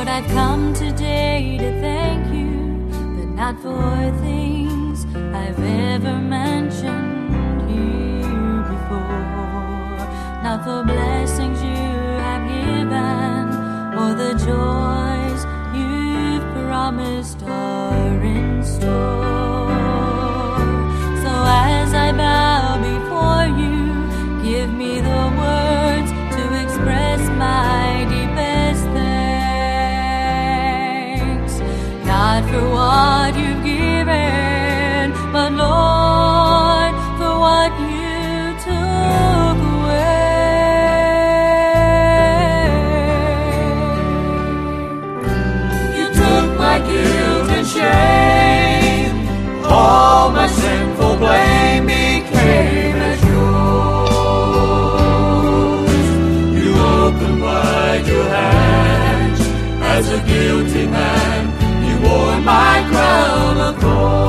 Lord, I've come today to thank you, but not for things I've ever mentioned here before. Not for blessings you have given, or the joys you've promised are in store. So as I bow before you, give me the words to express my deepest thanks. Not for what you've given, but Lord, for what you took away. You took my guilt and shame, all my sinful blame became as yours. You opened wide your hands as a guilty man. You wore my crown of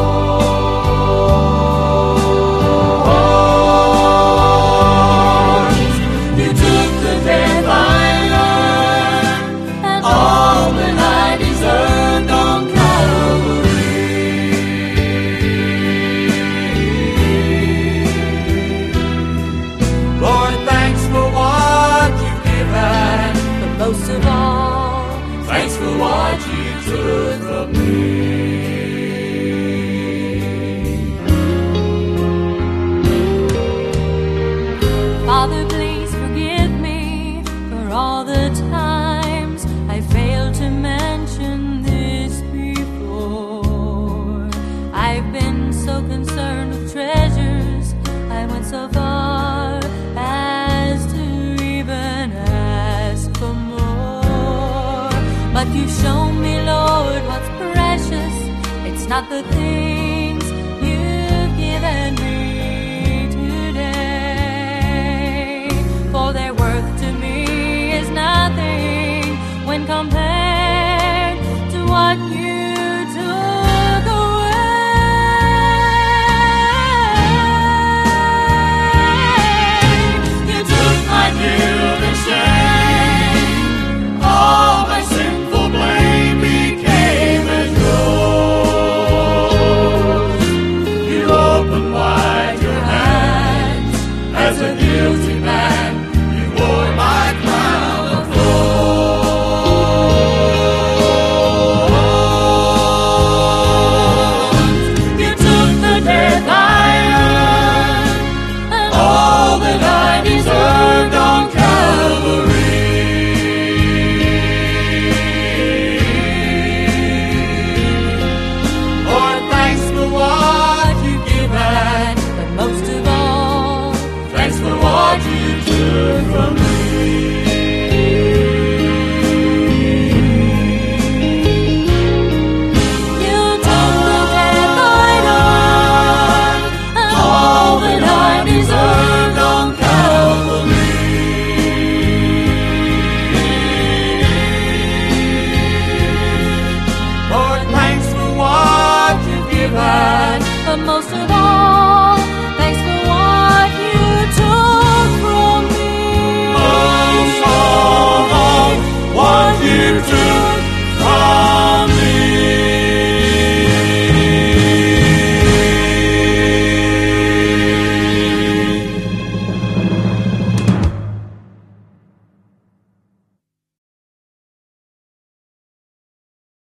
thorns. You took the death I earned and all that I deserved on Calvary. Lord, thanks for what you've given, but most of all, thanks for what you took from me. Father, please forgive me for all the times I failed to mention this before. I've been so concerned with treasures, I went so far as to even ask for more. But you've shown me, Lord, what's precious. It's not the things you've given me today, for their worth to me is nothing when compared to what you took away. You took my guilt and shame, all my sinful blame became as yours. You opened wide your hands as a guilty man. You wore my crown of thorns. You took the death I earned and all that I deserved on Calvary. Lord, thanks for what you've given, but most of all, thanks for what you took from me. You took the death I earned and all that I deserved on Calvary. Lord, thanks for what you've given, but most of all,